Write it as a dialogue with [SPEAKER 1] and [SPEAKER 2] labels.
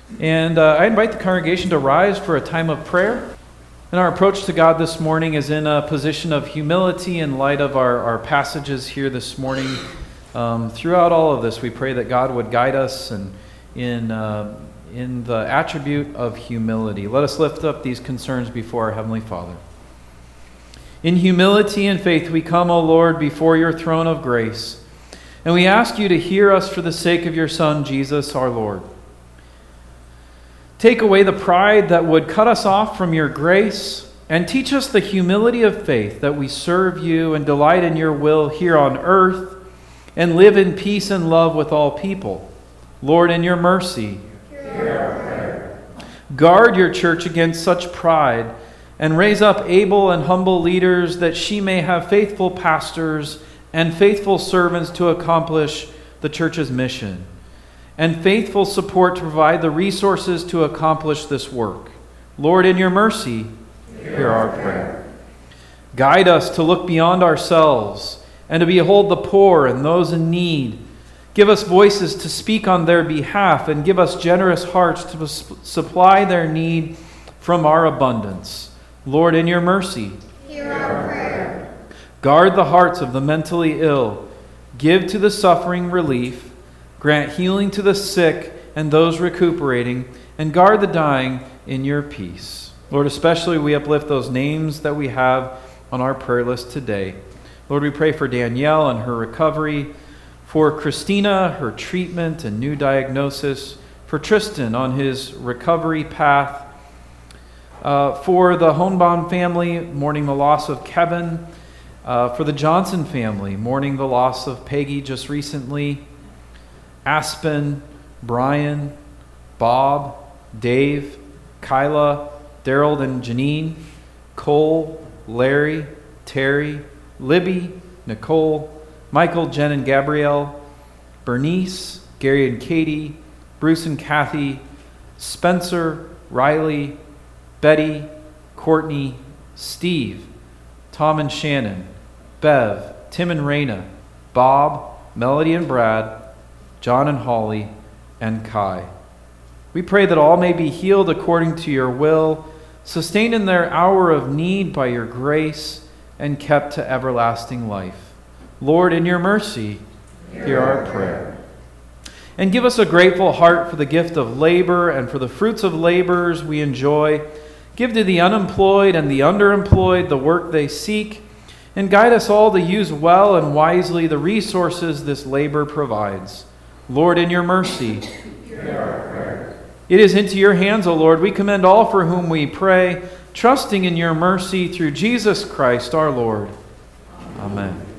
[SPEAKER 1] And I invite the congregation to rise for a time of prayer. And our approach to God this morning is in a position of humility in light of our passages here this morning. Throughout all of this, we pray that God would guide us and in the attribute of humility. Let us lift up these concerns before our Heavenly Father. In humility and faith we come, O Lord, before your throne of grace, and we ask you to hear us for the sake of your Son, Jesus our Lord. Take away the pride that would cut us off from your grace, and teach us the humility of faith that we serve you and delight in your will here on earth, and live in peace and love with all people. Lord, in your mercy, hear our prayer. Guard your church against such pride, and raise up able and humble leaders, that she may have faithful pastors and faithful servants to accomplish the church's mission, and faithful support to provide the resources to accomplish this work. Lord, in your mercy, hear our prayer. Guide us to look beyond ourselves and to behold the poor and those in need. Give us voices to speak on their behalf, and give us generous hearts to supply their need from our abundance. Lord, in your mercy,
[SPEAKER 2] hear our prayer.
[SPEAKER 1] Guard the hearts of the mentally ill. Give to the suffering relief. Grant healing to the sick and those recuperating, and guard the dying in your peace. Lord, especially we uplift those names that we have on our prayer list today. Lord, we pray for Danielle and her recovery, for Christina, her treatment and new diagnosis, for Tristan on his recovery path, for the Hohenbaum family, mourning the loss of Kevin, for the Johnson family, mourning the loss of Peggy just recently, Aspen, Brian, Bob, Dave, Kyla, Daryl and Janine, Cole, Larry, Terry, Libby, Nicole, Michael, Jen and Gabrielle, Bernice, Gary and Katie, Bruce and Kathy, Spencer, Riley, Betty, Courtney, Steve, Tom and Shannon, Bev, Tim and Raina, Bob, Melody and Brad, John and Holly, and Kai. We pray that all may be healed according to your will, sustained in their hour of need by your grace, and kept to everlasting life. Lord, in your mercy, hear our prayer. And give us a grateful heart for the gift of labor and for the fruits of labors we enjoy. Give to the unemployed and the underemployed the work they seek, and guide us all to use well and wisely the resources this labor provides. Lord, in your mercy,
[SPEAKER 2] hear our prayer.
[SPEAKER 1] It is into your hands, O Lord, we commend all for whom we pray, trusting in your mercy through Jesus Christ our Lord. Amen.